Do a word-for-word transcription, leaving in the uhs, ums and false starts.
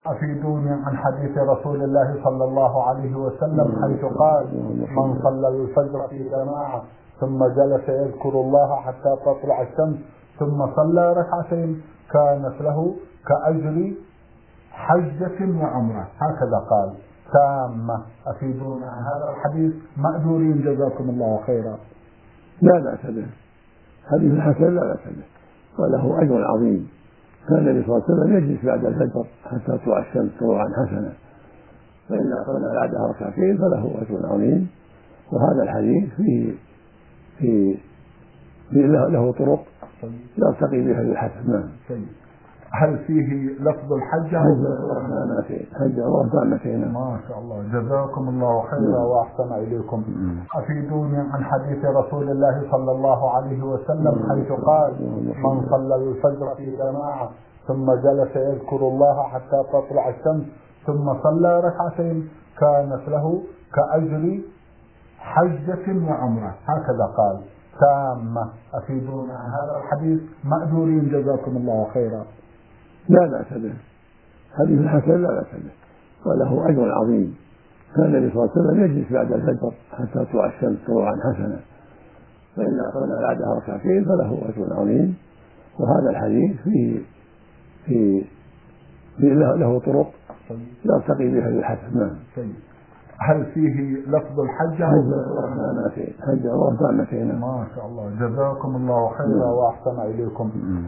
أفيدوني عن حديث رسول الله صلى الله عليه وسلم حيث قال: من صلى الفجر في جماعة ثم جلس يذكر الله حتى تطلع الشمس ثم صلى ركعتين كانت له كأجر حجة وعمرة، هكذا قال تامة. أفيدوني عن هذا الحديث مأجورين جزاكم الله خيرا. لا بأس به، حديث حسن لا بأس به وله أجر عظيم. كان النبي صلى الله عليه وسلم يجلس بعد الفجر حتى تطلع الشمس طلوعا حسنا، فإن صلى بعدها ركعتين فله أجر عظيم. وهذا الحديث فيه في في له طرق يرتقي بها للحسن. نعم. هل فيه لفظ الحجة؟ حجة ورهبانتين. ما شاء الله، جزاكم الله خيرا وأحسن إليكم. أفيدوني عن حديث رسول الله صلى الله عليه وسلم حيث قال: من صلى الفجر في جماعة ثم جلس يذكر الله حتى تطلع الشمس ثم صلى ركعتين كانت له كأجر حجة وعمرة، هكذا قال تامة. أفيدوني عن هذا الحديث مأجورين جزاكم الله خيرا. لا بأس به، حديث حسن لا بأس به وله أجر عظيم. كان النبي صلى الله عليه وسلم يجلس بعد الفجر حتى تطلع الشمس طلوعا حسنا، فإن صلى بعدها ركعتين فله أجر عظيم. وهذا الحديث فيه في في له طرق يرتقي بها للحسن. نعم. هل فيه لفظ الحجة؟ حجة ورهبانتين. ما شاء الله، جزاكم الله خيرا وأحسن إليكم.